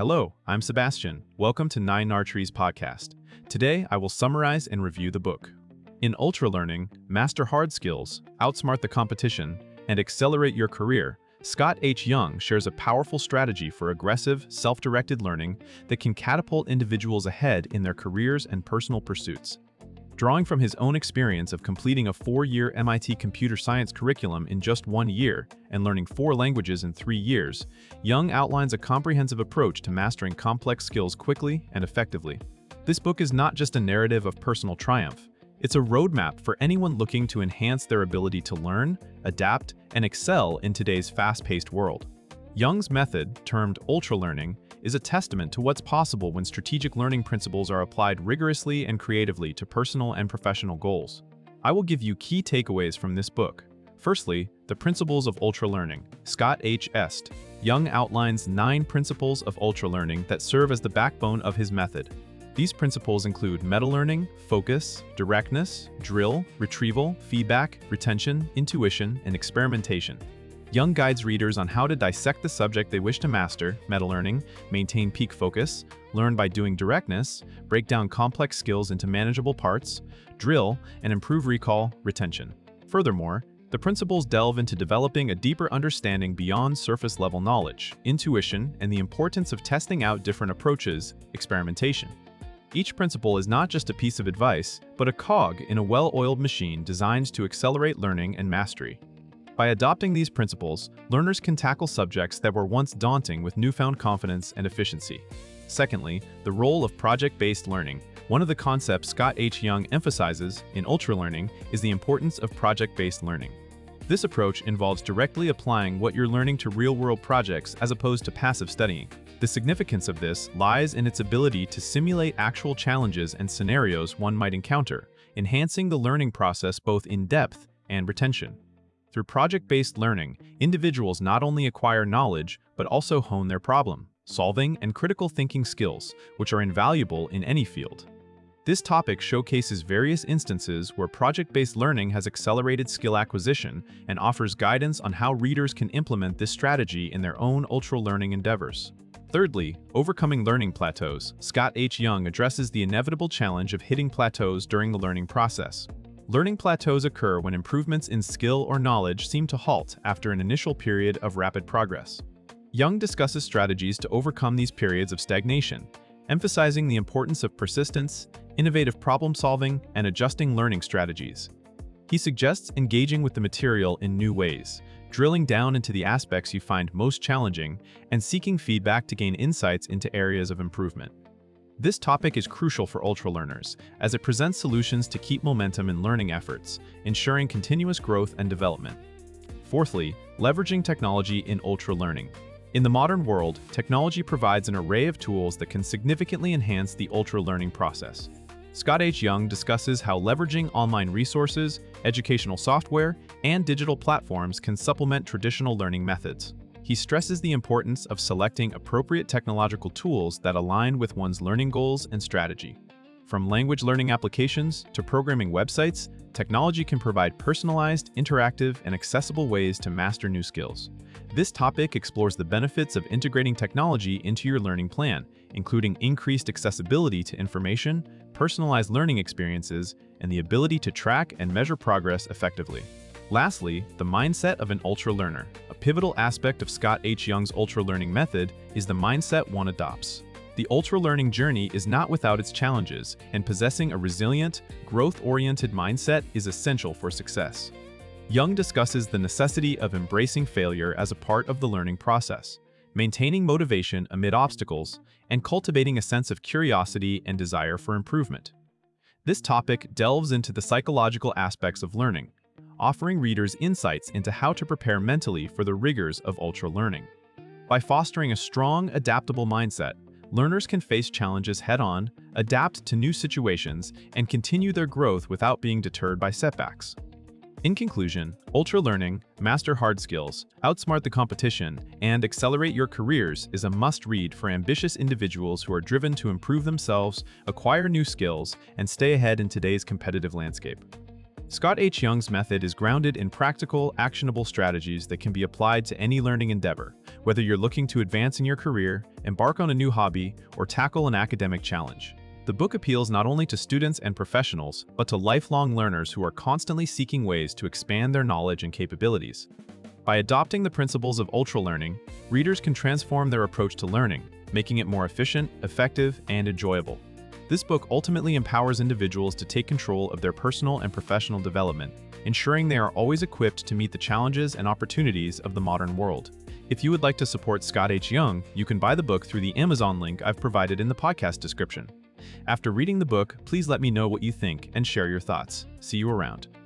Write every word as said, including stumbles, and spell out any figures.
Hello, I'm Sebastian. Welcome to Nine Nartree's podcast. Today, I will summarize and review the book. In Ultra Learning, Master Hard Skills, Outsmart the Competition, and Accelerate Your Career, Scott H. Young shares a powerful strategy for aggressive, self-directed learning that can catapult individuals ahead in their careers and personal pursuits. Drawing from his own experience of completing a four-year M I T computer science curriculum in just one year and learning four languages in three years, Young outlines a comprehensive approach to mastering complex skills quickly and effectively. This book is not just a narrative of personal triumph. It's a roadmap for anyone looking to enhance their ability to learn, adapt, and excel in today's fast-paced world. Young's method, termed Ultra Learning, is a testament to what's possible when strategic learning principles are applied rigorously and creatively to personal and professional goals. I will give you key takeaways from this book. Firstly, the principles of ultra learning. Scott H. Est. Young outlines nine principles of ultra learning that serve as the backbone of his method. These principles include meta-learning, focus, directness, drill, retrieval, feedback, retention, intuition, and experimentation. Young guides readers on how to dissect the subject they wish to master, meta-learning, maintain peak focus, learn by doing directness, break down complex skills into manageable parts, drill, and improve recall, retention. Furthermore, the principles delve into developing a deeper understanding beyond surface-level knowledge, intuition, and the importance of testing out different approaches, experimentation. Each principle is not just a piece of advice, but a cog in a well-oiled machine designed to accelerate learning and mastery. By adopting these principles, learners can tackle subjects that were once daunting with newfound confidence and efficiency. Secondly, the role of project-based learning. One of the concepts Scott H. Young emphasizes in Ultra Learning is the importance of project-based learning. This approach involves directly applying what you're learning to real-world projects as opposed to passive studying. The significance of this lies in its ability to simulate actual challenges and scenarios one might encounter, enhancing the learning process both in depth and retention. Through project-based learning, individuals not only acquire knowledge, but also hone their problem-solving and critical thinking skills, which are invaluable in any field. This topic showcases various instances where project-based learning has accelerated skill acquisition and offers guidance on how readers can implement this strategy in their own ultra-learning endeavors. Thirdly, overcoming learning plateaus. Scott H. Young addresses the inevitable challenge of hitting plateaus during the learning process. Learning plateaus occur when improvements in skill or knowledge seem to halt after an initial period of rapid progress. Young discusses strategies to overcome these periods of stagnation, emphasizing the importance of persistence, innovative problem-solving, and adjusting learning strategies. He suggests engaging with the material in new ways, drilling down into the aspects you find most challenging, and seeking feedback to gain insights into areas of improvement. This topic is crucial for ultra learners, as it presents solutions to keep momentum in learning efforts, ensuring continuous growth and development. Fourthly, leveraging technology in ultra learning. In the modern world, technology provides an array of tools that can significantly enhance the ultra learning process. Scott H. Young discusses how leveraging online resources, educational software, and digital platforms can supplement traditional learning methods. He stresses the importance of selecting appropriate technological tools that align with one's learning goals and strategy. From language learning applications to programming websites, technology can provide personalized, interactive, and accessible ways to master new skills. This topic explores the benefits of integrating technology into your learning plan, including increased accessibility to information, personalized learning experiences, and the ability to track and measure progress effectively. Lastly, the mindset of an ultra learner. A pivotal aspect of Scott H. Young's ultra learning method is the mindset one adopts. The ultra learning journey is not without its challenges, and possessing a resilient, growth-oriented mindset is essential for success. Young discusses the necessity of embracing failure as a part of the learning process, maintaining motivation amid obstacles, and cultivating a sense of curiosity and desire for improvement. This topic delves into the psychological aspects of learning, offering readers insights into how to prepare mentally for the rigors of ultra learning. By fostering a strong, adaptable mindset, learners can face challenges head-on, adapt to new situations, and continue their growth without being deterred by setbacks. In conclusion, Ultra Learning, Master Hard Skills, Outsmart the Competition, and Accelerate Your Careers is a must-read for ambitious individuals who are driven to improve themselves, acquire new skills, and stay ahead in today's competitive landscape. Scott H. Young's method is grounded in practical, actionable strategies that can be applied to any learning endeavor, whether you're looking to advance in your career, embark on a new hobby, or tackle an academic challenge. The book appeals not only to students and professionals, but to lifelong learners who are constantly seeking ways to expand their knowledge and capabilities. By adopting the principles of ultralearning, readers can transform their approach to learning, making it more efficient, effective, and enjoyable. This book ultimately empowers individuals to take control of their personal and professional development, ensuring they are always equipped to meet the challenges and opportunities of the modern world. If you would like to support Scott H. Young, you can buy the book through the Amazon link I've provided in the podcast description. After reading the book, please let me know what you think and share your thoughts. See you around.